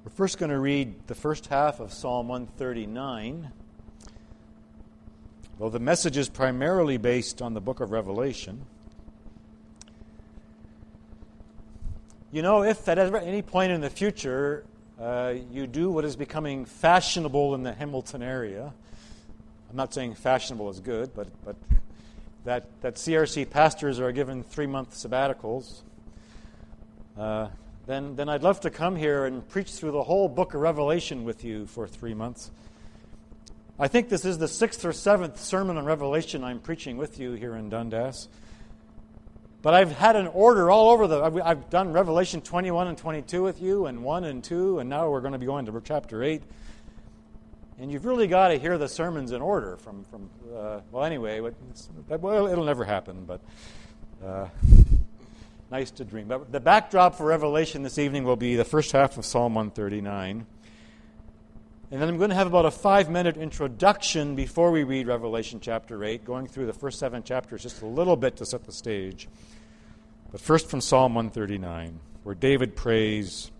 We're first going to read the first half of Psalm 139. Though the message is primarily based on the book of Revelation. You know, if at any point in the future you do what is becoming fashionable in the Hamilton area, I'm not saying fashionable is good, but that CRC pastors are given 3-month sabbaticals, then I'd love to come here and preach through the whole book of Revelation with you for 3 months. I think this is the 6th or 7th sermon on Revelation I'm preaching with you here in Dundas. But I've had an order all over I've done Revelation 21 and 22 with you, and 1 and 2, and now we're going to be going to chapter 8. And you've really got to hear the sermons in order anyway, it'll never happen, but nice to dream. But the backdrop for Revelation this evening will be the first half of Psalm 139. And then I'm going to have about a 5-minute introduction before we read Revelation chapter 8, going through the first 7 chapters just a little bit to set the stage. But first from Psalm 139, where David prays,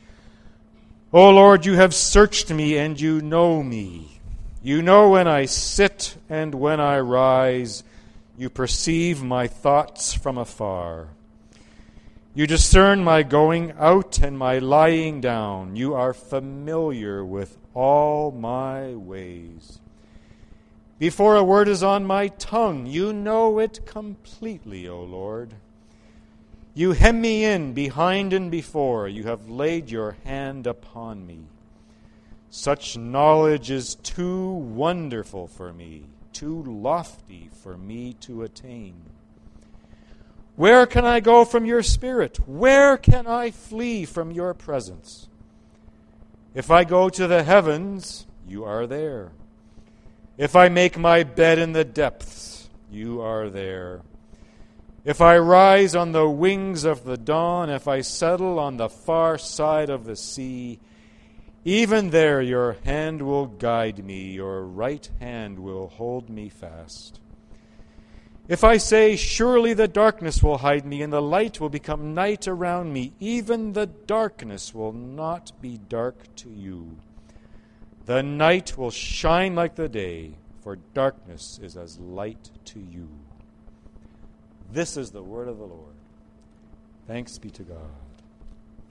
"O Lord, you have searched me and you know me. You know when I sit and when I rise. You perceive my thoughts from afar. You discern my going out and my lying down. You are familiar with all my ways. Before a word is on my tongue, you know it completely, O Lord. You hem me in behind and before. You have laid your hand upon me. Such knowledge is too wonderful for me, too lofty for me to attain. Where can I go from your spirit? Where can I flee from your presence? If I go to the heavens, you are there. If I make my bed in the depths, you are there. If I rise on the wings of the dawn, if I settle on the far side of the sea, even there your hand will guide me, your right hand will hold me fast. If I say, surely the darkness will hide me, and the light will become night around me, even the darkness will not be dark to you. The night will shine like the day, for darkness is as light to you." This is the word of the Lord. Thanks be to God.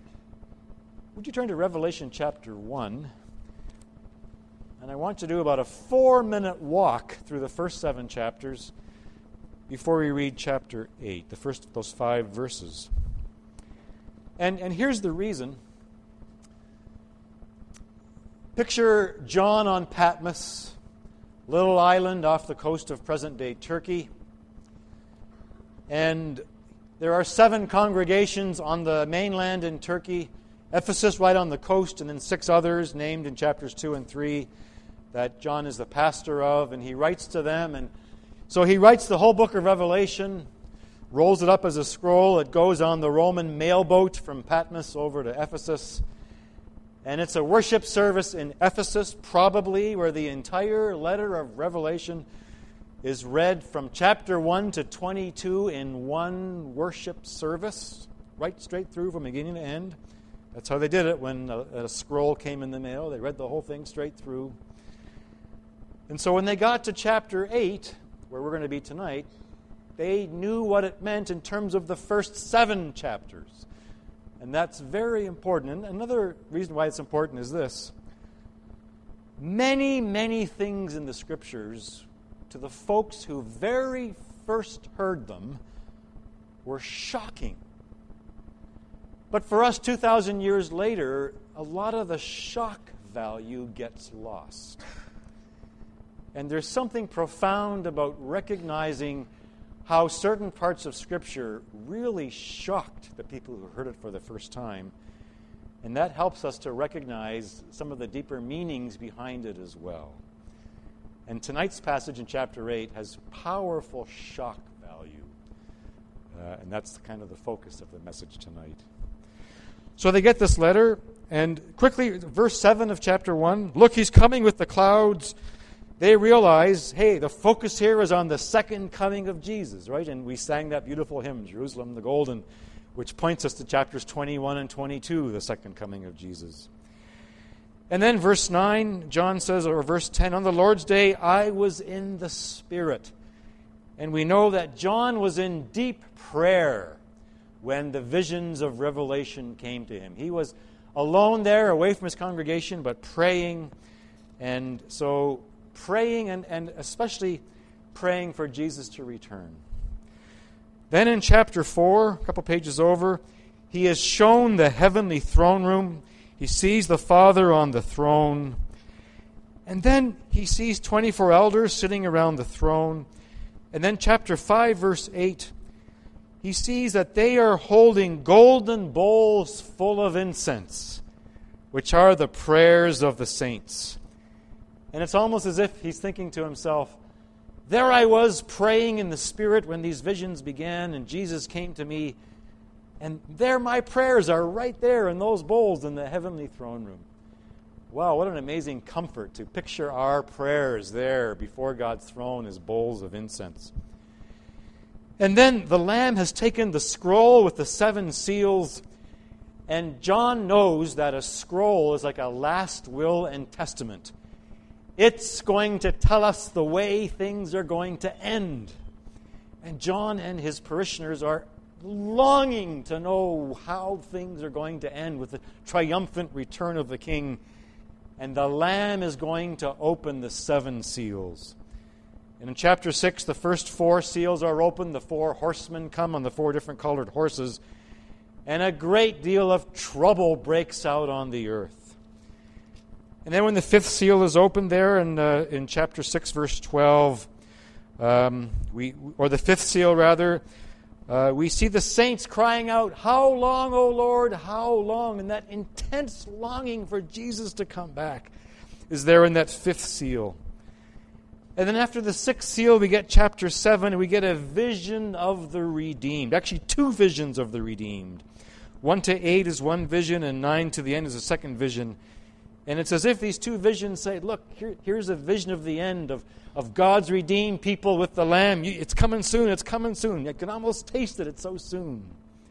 Would you turn to Revelation chapter 1? And I want to do about a 4-minute walk through the first 7 chapters before we read chapter 8, the first of those 5 verses. And here's the reason. Picture John on Patmos, little island off the coast of present-day Turkey. And there are 7 congregations on the mainland in Turkey, Ephesus right on the coast, and then 6 others named in chapters 2 and 3 that John is the pastor of, and he writes to them. And so he writes the whole book of Revelation, rolls it up as a scroll. It goes on the Roman mailboat from Patmos over to Ephesus. And it's a worship service in Ephesus, probably, where the entire letter of Revelation is read from chapter 1 to 22 in one worship service, right straight through from beginning to end. That's how they did it when a scroll came in the mail. They read the whole thing straight through. And so when they got to chapter 8, where we're going to be tonight, they knew what it meant in terms of the first 7 chapters. And that's very important. And another reason why it's important is this. Many, many things in the Scriptures, to the folks who very first heard them, were shocking. But for us 2,000 years later, a lot of the shock value gets lost. And there's something profound about recognizing how certain parts of Scripture really shocked the people who heard it for the first time. And that helps us to recognize some of the deeper meanings behind it as well. And tonight's passage in chapter 8 has powerful shock value. And that's kind of the focus of the message tonight. So they get this letter, and quickly, verse 7 of chapter 1, look, he's coming with the clouds. They realize, hey, the focus here is on the second coming of Jesus, right? And we sang that beautiful hymn, Jerusalem the Golden, which points us to chapters 21 and 22, the second coming of Jesus. And then verse 9, John says, or verse 10, on the Lord's day I was in the Spirit. And we know that John was in deep prayer when the visions of Revelation came to him. He was alone there, away from his congregation, but praying. And so praying and especially praying for Jesus to return. Then in chapter 4, a couple pages over, he is shown the heavenly throne room. He sees the Father on the throne. And then he sees 24 elders sitting around the throne. And then chapter 5, verse 8, he sees that they are holding golden bowls full of incense, which are the prayers of the saints. And it's almost as if he's thinking to himself, there I was praying in the Spirit when these visions began and Jesus came to me. And there my prayers are right there in those bowls in the heavenly throne room. Wow, what an amazing comfort to picture our prayers there before God's throne as bowls of incense. And then the Lamb has taken the scroll with the 7 seals, and John knows that a scroll is like a last will and testament. It's going to tell us the way things are going to end. And John and his parishioners are longing to know how things are going to end with the triumphant return of the King. And the Lamb is going to open the 7 seals. And in chapter 6, the first 4 seals are opened. The 4 horsemen come on the 4 different colored horses. And a great deal of trouble breaks out on the earth. And then when the 5th seal is opened there in chapter 6, verse 12, or the 5th seal rather, we see the saints crying out, how long, O Lord, how long? And that intense longing for Jesus to come back is there in that 5th seal. And then after the 6th seal, we get chapter 7, and we get a vision of the redeemed. Actually, 2 visions of the redeemed. 1 to 8 is one vision, and 9 to the end is a second vision. And it's as if these 2 visions say, look, here's a vision of the end of God's redeemed people with the Lamb. It's coming soon, it's coming soon. You can almost taste it, it's so soon.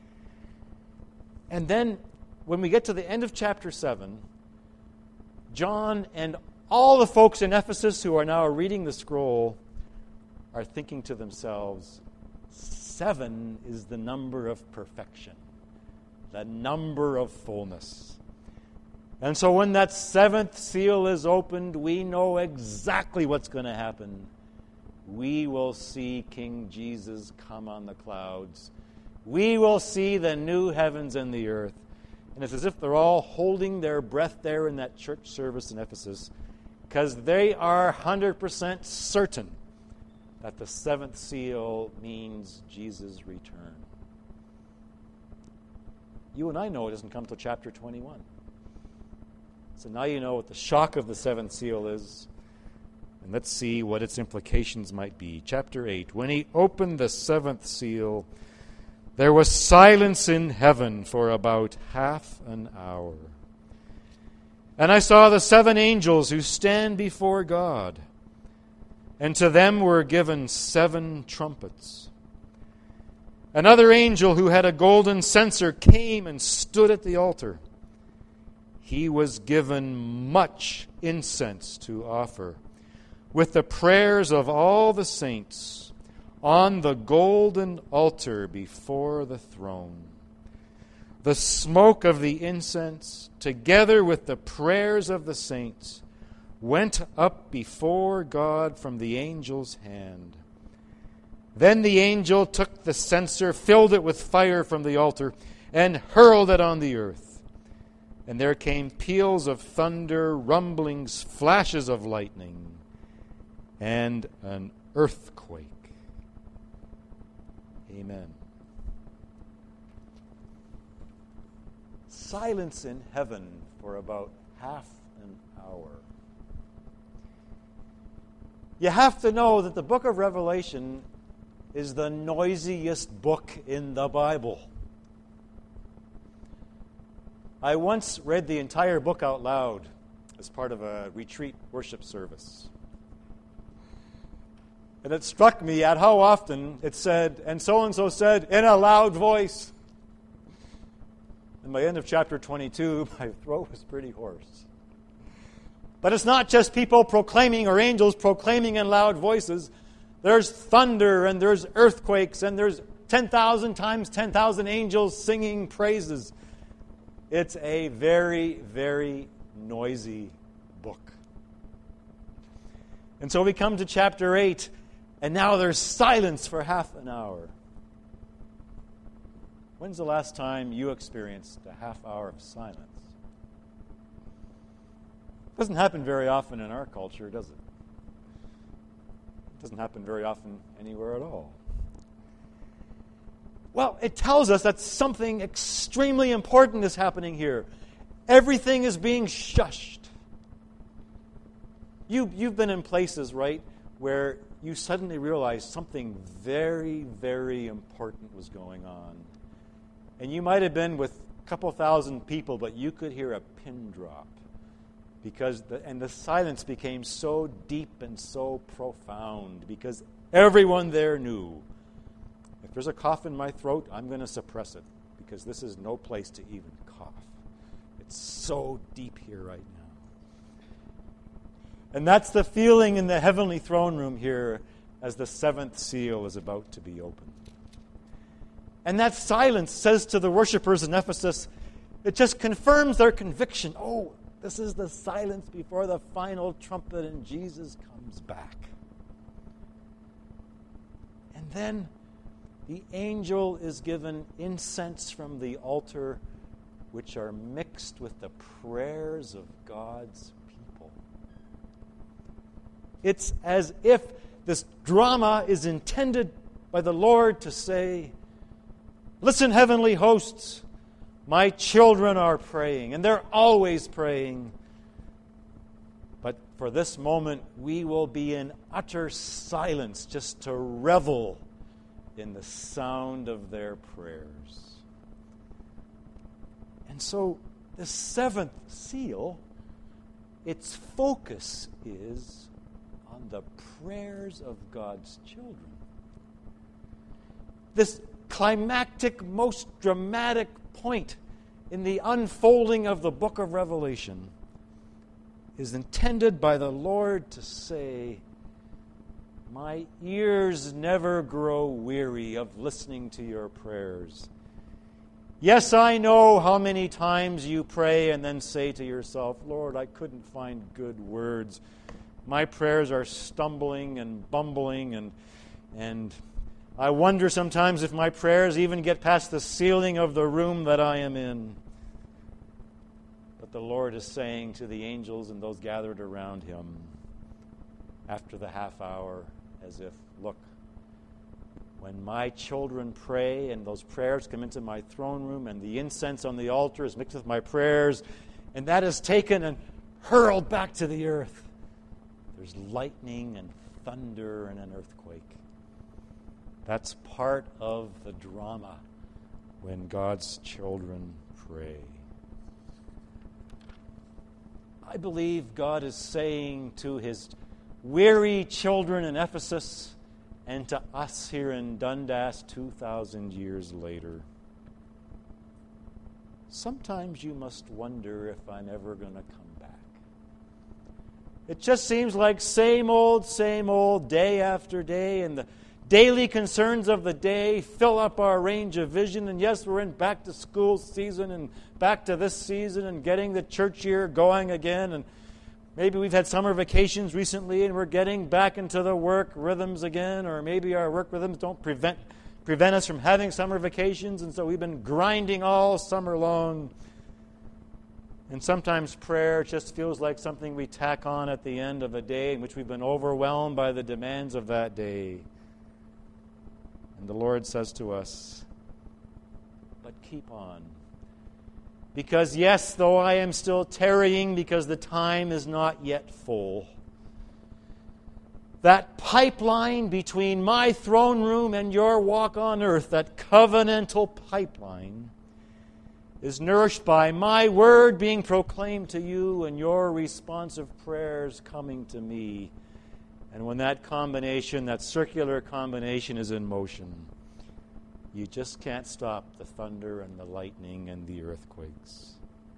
And then when we get to the end of chapter 7, John and all the folks in Ephesus who are now reading the scroll are thinking to themselves, 7 is the number of perfection, the number of fullness. And so when that 7th seal is opened, we know exactly what's going to happen. We will see King Jesus come on the clouds. We will see the new heavens and the earth. And it's as if they're all holding their breath there in that church service in Ephesus, because they are 100% certain that the 7th seal means Jesus' return. You and I know it doesn't come till chapter 21. So now you know what the shock of the 7th seal is. And let's see what its implications might be. Chapter 8. When he opened the 7th seal, there was silence in heaven for about half an hour. And I saw the 7 angels who stand before God. And to them were given 7 trumpets. Another angel who had a golden censer came and stood at the altar. He was given much incense to offer, with the prayers of all the saints, on the golden altar before the throne. The smoke of the incense, together with the prayers of the saints, went up before God from the angel's hand. Then the angel took the censer, filled it with fire from the altar, and hurled it on the earth. And there came peals of thunder, rumblings, flashes of lightning, and an earthquake. Amen. Silence in heaven for about half an hour. You have to know that the book of Revelation is the noisiest book in the Bible. I once read the entire book out loud as part of a retreat worship service. And it struck me at how often it said, and so said, in a loud voice. And by the end of chapter 22, my throat was pretty hoarse. But it's not just people proclaiming or angels proclaiming in loud voices. There's thunder and there's earthquakes and there's 10,000 times 10,000 angels singing praises. It's a very, very noisy book. And so we come to chapter 8, and now there's silence for half an hour. When's the last time you experienced a half hour of silence? It doesn't happen very often in our culture, does it? It doesn't happen very often anywhere at all. Well, it tells us that something extremely important is happening here. Everything is being shushed. You've been in places, right, where you suddenly realize something very, very important was going on. And you might have been with a couple thousand people, but you could hear a pin drop. Because the silence became so deep and so profound because everyone there knew, if there's a cough in my throat, I'm going to suppress it because this is no place to even cough. It's so deep here right now. And that's the feeling in the heavenly throne room here as the seventh seal is about to be opened. And that silence says to the worshipers in Ephesus, it just confirms their conviction. Oh, this is the silence before the final trumpet and Jesus comes back. And then the angel is given incense from the altar, which are mixed with the prayers of God's people. It's as if this drama is intended by the Lord to say, listen, heavenly hosts, my children are praying, and they're always praying. But for this moment, we will be in utter silence just to revel in the sound of their prayers. And so, the seventh seal, its focus is on the prayers of God's children. This climactic, most dramatic point in the unfolding of the book of Revelation is intended by the Lord to say, my ears never grow weary of listening to your prayers. Yes, I know how many times you pray and then say to yourself, Lord, I couldn't find good words. My prayers are stumbling and bumbling, and I wonder sometimes if my prayers even get past the ceiling of the room that I am in. But the Lord is saying to the angels and those gathered around him after the half hour, as if, look, when my children pray and those prayers come into my throne room and the incense on the altar is mixed with my prayers, and that is taken and hurled back to the earth, there's lightning and thunder and an earthquake. That's part of the drama when God's children pray. I believe God is saying to his weary children in Ephesus and to us here in Dundas 2,000 years later, sometimes you must wonder if I'm ever going to come back. It just seems like same old, day after day, and the daily concerns of the day fill up our range of vision. And yes, we're in back to school season and back to this season and getting the church year going again. And maybe we've had summer vacations recently and we're getting back into the work rhythms again. Or maybe our work rhythms don't prevent us from having summer vacations. And so we've been grinding all summer long. And sometimes prayer just feels like something we tack on at the end of a day in which we've been overwhelmed by the demands of that day. And the Lord says to us, but keep on. Because yes, though I am still tarrying because the time is not yet full, that pipeline between my throne room and your walk on earth, that covenantal pipeline, is nourished by my word being proclaimed to you and your responsive prayers coming to me. And when that combination, that circular combination is in motion, you just can't stop the thunder and the lightning and the earthquakes.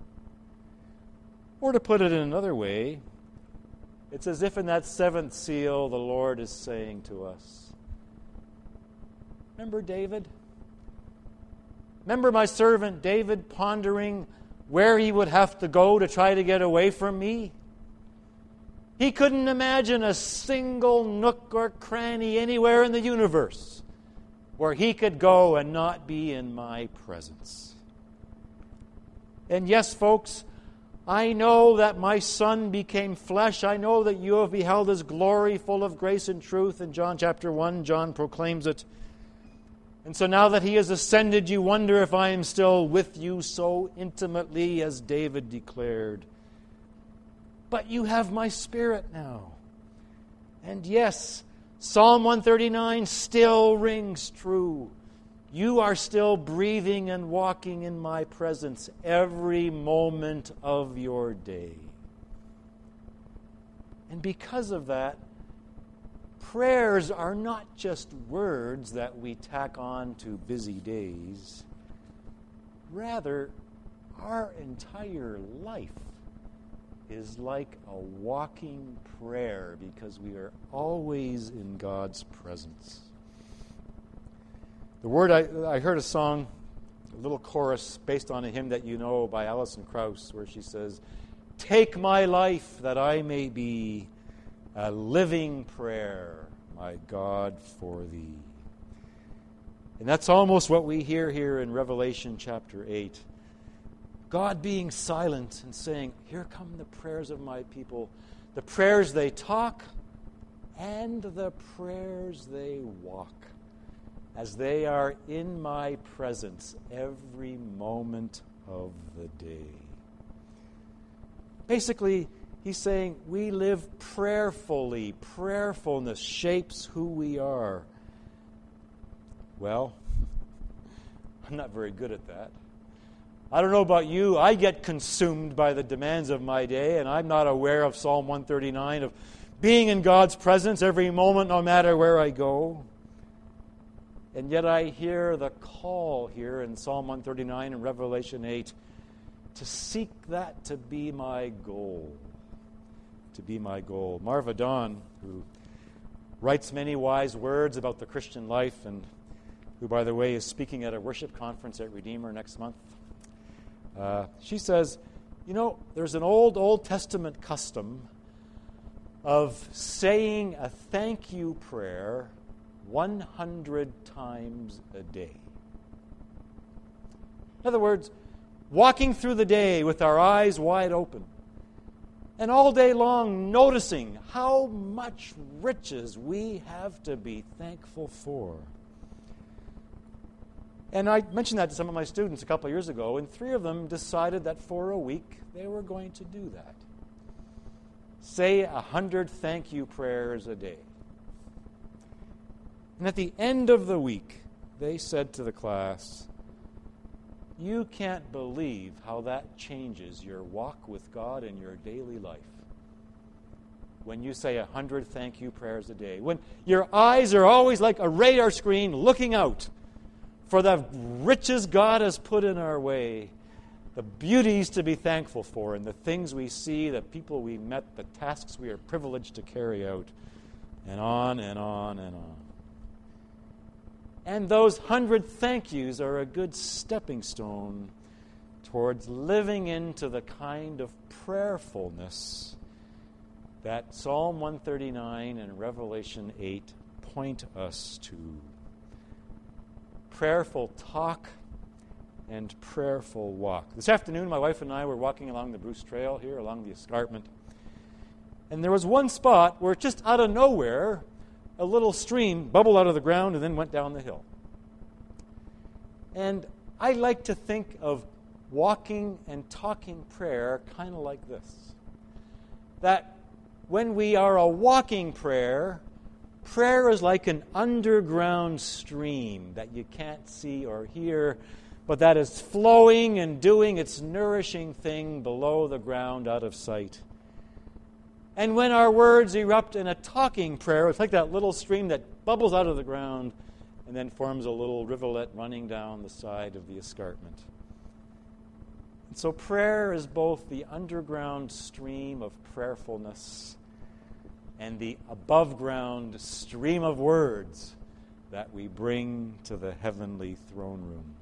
Or to put it in another way, it's as if in that seventh seal the Lord is saying to us, remember David? Remember my servant David pondering where he would have to go to try to get away from me? He couldn't imagine a single nook or cranny anywhere in the universe where he could go and not be in my presence. And yes, folks, I know that my Son became flesh. I know that you have beheld His glory full of grace and truth. In John chapter 1, John proclaims it. And so now that He has ascended, you wonder if I am still with you so intimately as David declared. But you have my Spirit now. And yes, Psalm 139 still rings true. You are still breathing and walking in my presence every moment of your day. And because of that, prayers are not just words that we tack on to busy days. Rather, our entire life is like a walking prayer because we are always in God's presence. The word, I heard a song, a little chorus based on a hymn that you know by Alison Krauss, where she says, "Take my life that I may be a living prayer, my God, for thee." And that's almost what we hear here in Revelation chapter 8. God being silent and saying, here come the prayers of my people, the prayers they talk and the prayers they walk, as they are in my presence every moment of the day. Basically, he's saying we live prayerfully. Prayerfulness shapes who we are. Well, I'm not very good at that. I don't know about you, I get consumed by the demands of my day, and I'm not aware of Psalm 139, of being in God's presence every moment, no matter where I go. And yet I hear the call here in Psalm 139 and Revelation 8 to seek that to be my goal. To be my goal. Marva Dawn, who writes many wise words about the Christian life, and who, by the way, is speaking at a worship conference at Redeemer next month, she says, there's an Old Testament custom of saying a thank you prayer 100 times a day. In other words, walking through the day with our eyes wide open, and all day long noticing how much riches we have to be thankful for. And I mentioned that to some of my students a couple of years ago, and 3 of them decided that for a week they were going to do that. Say 100 thank you prayers a day. And at the end of the week, they said to the class, you can't believe how that changes your walk with God in your daily life. When you say 100 thank you prayers a day, when your eyes are always like a radar screen looking out for the riches God has put in our way, the beauties to be thankful for, and the things we see, the people we met, the tasks we are privileged to carry out, and on and on and on. And those 100 thank yous are a good stepping stone towards living into the kind of prayerfulness that Psalm 139 and Revelation 8 point us to. Prayerful talk and prayerful walk. This afternoon, my wife and I were walking along the Bruce Trail here, along the escarpment. And there was one spot where just out of nowhere, a little stream bubbled out of the ground and then went down the hill. And I like to think of walking and talking prayer kind of like this. That when we are a walking prayer, prayer is like an underground stream that you can't see or hear, but that is flowing and doing its nourishing thing below the ground out of sight. And when our words erupt in a talking prayer, it's like that little stream that bubbles out of the ground and then forms a little rivulet running down the side of the escarpment. And so prayer is both the underground stream of prayerfulness and the above-ground stream of words that we bring to the heavenly throne room.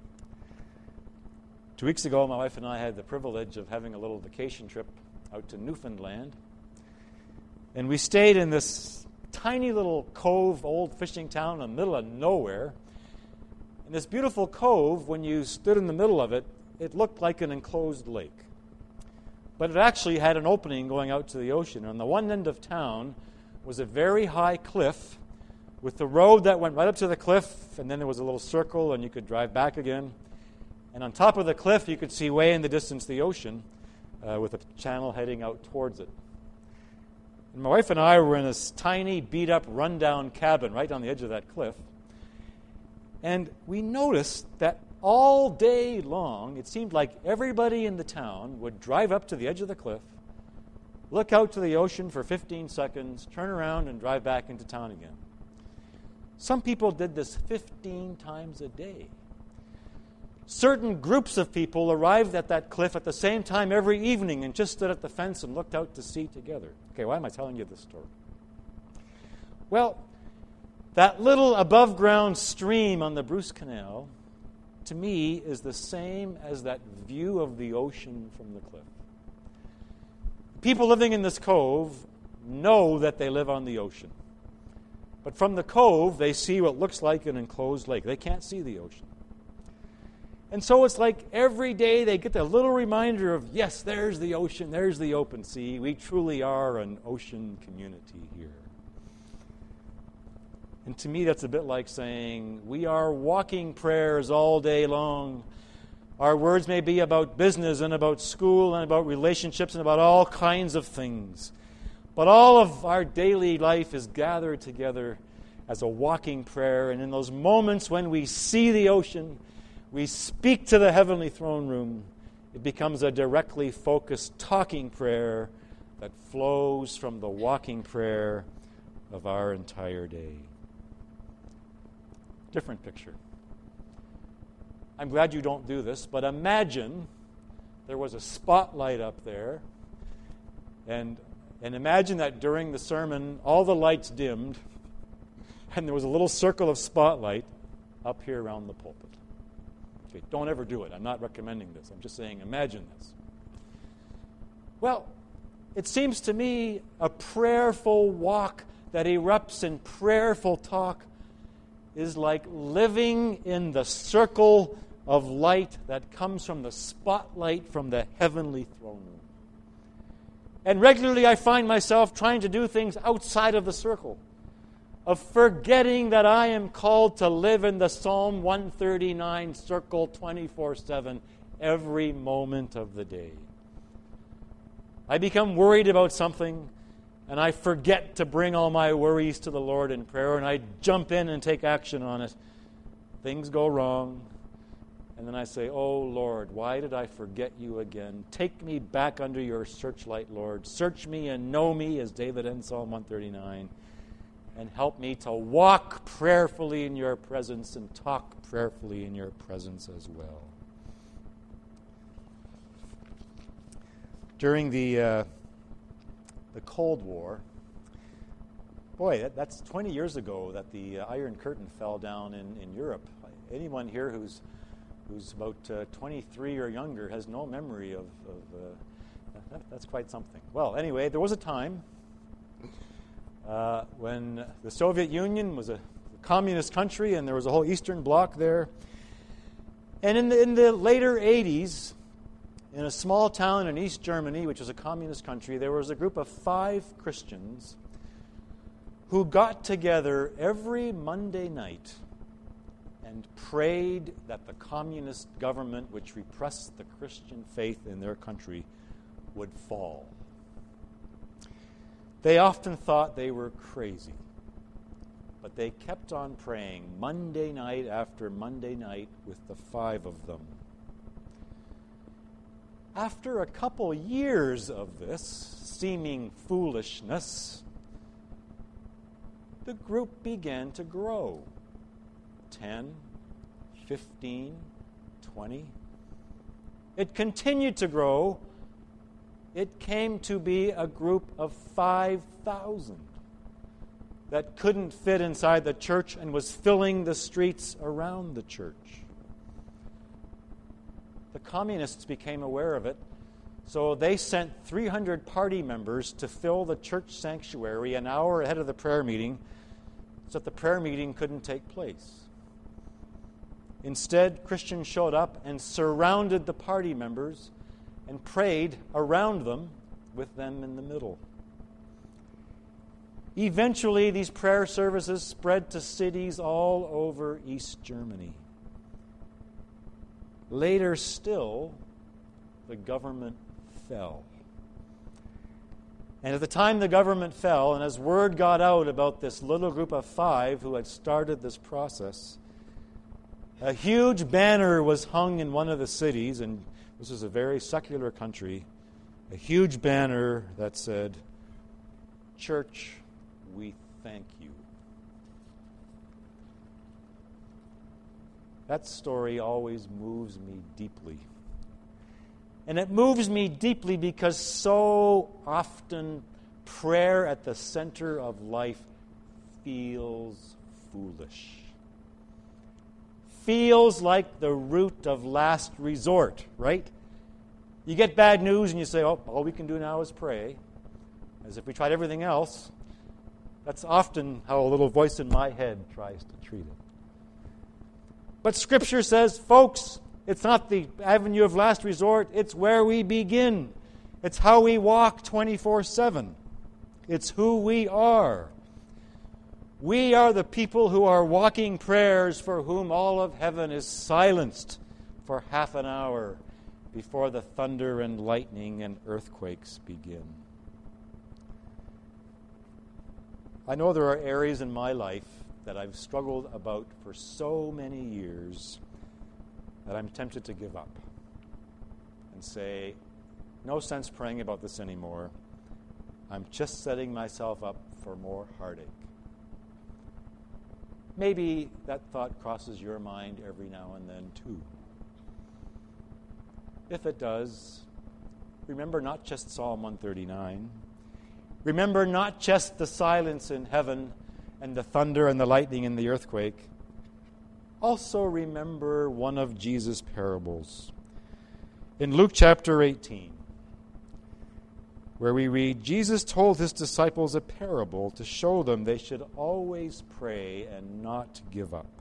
2 weeks ago, my wife and I had the privilege of having a little vacation trip out to Newfoundland. And we stayed in this tiny little cove, old fishing town in the middle of nowhere. And this beautiful cove, when you stood in the middle of it, it looked like an enclosed lake. But it actually had an opening going out to the ocean. On the one end of town was a very high cliff with the road that went right up to the cliff, and then there was a little circle, and you could drive back again. And on top of the cliff, you could see way in the distance the ocean with a channel heading out towards it. And my wife and I were in this tiny, beat-up, run-down cabin right on the edge of that cliff. And we noticed that all day long, it seemed like everybody in the town would drive up to the edge of the cliff, look out to the ocean for 15 seconds, turn around, and drive back into town again. Some people did this 15 times a day. Certain groups of people arrived at that cliff at the same time every evening and just stood at the fence and looked out to sea together. Okay, why am I telling you this story? Well, that little above-ground stream on the Bruce Canal, to me, is the same as that view of the ocean from the cliff. People living in this cove know that they live on the ocean. But from the cove, they see what looks like an enclosed lake. They can't see the ocean. And so it's like every day they get a little reminder of, yes, there's the ocean, there's the open sea. We truly are an ocean community here. And to me, that's a bit like saying, we are walking prayers all day long. Our words may be about business and about school and about relationships and about all kinds of things. But all of our daily life is gathered together as a walking prayer. And in those moments when we see the ocean, we speak to the heavenly throne room, it becomes a directly focused talking prayer that flows from the walking prayer of our entire day. Different picture. I'm glad you don't do this, but imagine there was a spotlight up there, and imagine that during the sermon all the lights dimmed, and there was a little circle of spotlight up here around the pulpit. Okay, don't ever do it. I'm not recommending this. I'm just saying imagine this. Well, it seems to me a prayerful walk that erupts in prayerful talk is like living in the circle of light that comes from the spotlight from the heavenly throne room. And regularly I find myself trying to do things outside of the circle, of forgetting that I am called to live in the Psalm 139 circle 24/7 every moment of the day. I become worried about something, and I forget to bring all my worries to the Lord in prayer, and I jump in and take action on it. Things go wrong, and then I say, oh, Lord, why did I forget you again? Take me back under your searchlight, Lord. Search me and know me, as David ends Psalm 139, and help me to walk prayerfully in your presence and talk prayerfully in your presence as well. During the Cold War, boy, that's 20 years ago that the Iron Curtain fell down in Europe. Anyone here who's about 23 or younger has no memory of that's quite something. Well, anyway, there was a time when the Soviet Union was a communist country and there was a whole Eastern Bloc there. And in the later 80s, in a small town in East Germany, which was a communist country, there was a group of 5 Christians who got together every Monday night and prayed that the communist government, which repressed the Christian faith in their country, would fall. They often thought they were crazy, but they kept on praying Monday night after Monday night with the 5 of them. After a couple years of this seeming foolishness, the group began to grow. 10, 15, 20. It continued to grow. It came to be a group of 5,000 that couldn't fit inside the church and was filling the streets around the church. The communists became aware of it, so they sent 300 party members to fill the church sanctuary an hour ahead of the prayer meeting so that the prayer meeting couldn't take place. Instead, Christians showed up and surrounded the party members and prayed around them with them in the middle. Eventually, these prayer services spread to cities all over East Germany. Later still, the government fell. And at the time the government fell, and as word got out about this little group of 5 who had started this process, a huge banner was hung in one of the cities, and this was a very secular country, a huge banner that said, "Church, we thank you." That story always moves me deeply. And it moves me deeply because so often prayer at the center of life feels foolish. Feels like the route of last resort, right? You get bad news and you say, "Oh, all we can do now is pray," as if we tried everything else. That's often how a little voice in my head tries to treat it. But Scripture says, folks, it's not the avenue of last resort, it's where we begin. It's how we walk 24/7. It's who we are. We are the people who are walking prayers for whom all of heaven is silenced for half an hour before the thunder and lightning and earthquakes begin. I know there are areas in my life that I've struggled about for so many years that I'm tempted to give up and say, no sense praying about this anymore. I'm just setting myself up for more heartache. Maybe that thought crosses your mind every now and then too. If it does, remember not just Psalm 139. Remember not just the silence in heaven and the thunder and the lightning and the earthquake. Also remember one of Jesus' parables. In Luke chapter 18, where we read, Jesus told his disciples a parable to show them they should always pray and not give up.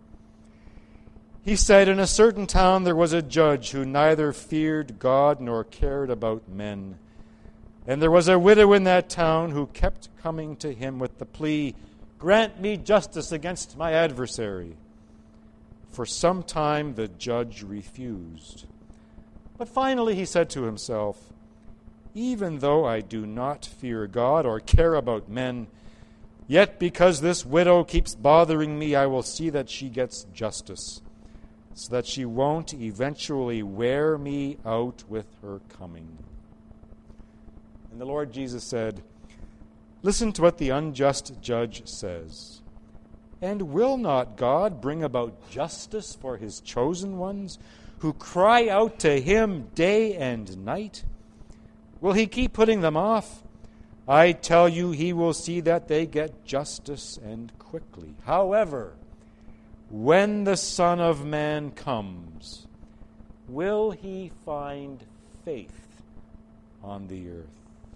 He said, in a certain town there was a judge who neither feared God nor cared about men. And there was a widow in that town who kept coming to him with the plea, "Grant me justice against my adversary." For some time the judge refused. But finally he said to himself, "Even though I do not fear God or care about men, yet because this widow keeps bothering me, I will see that she gets justice, so that she won't eventually wear me out with her coming." And the Lord Jesus said, "Listen to what the unjust judge says. And will not God bring about justice for his chosen ones, who cry out to him day and night? Will he keep putting them off? I tell you, he will see that they get justice, and quickly. However, when the Son of Man comes, will he find faith on the earth?"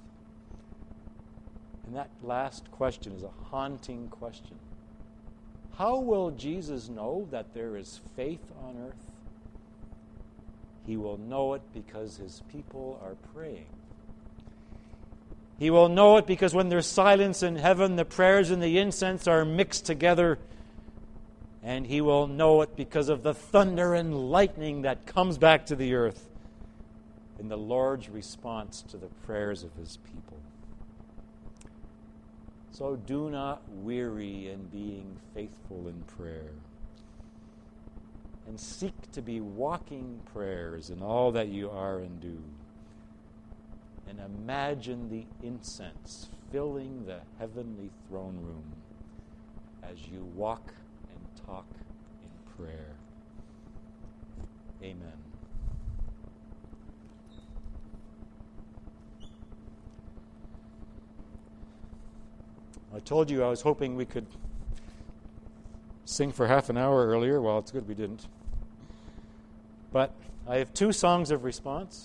And that last question is a haunting question. How will Jesus know that there is faith on earth? He will know it because his people are praying. He will know it because when there's silence in heaven, the prayers and the incense are mixed together. And he will know it because of the thunder and lightning that comes back to the earth in the Lord's response to the prayers of his people. So do not weary in being faithful in prayer. And seek to be walking prayers in all that you are and do. And imagine the incense filling the heavenly throne room as you walk and talk prayer. Amen. I told you I was hoping we could sing for half an hour earlier. Well, it's good we didn't. But I have two songs of response,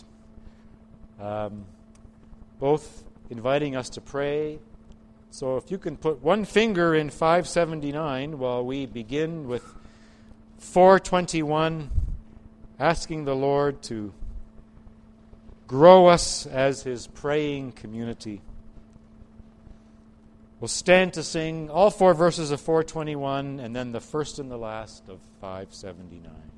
both inviting us to pray. So if you can put one finger in 579 while we begin with 421, asking the Lord to grow us as His praying community. We'll stand to sing all four verses of 421 and then the first and the last of 579.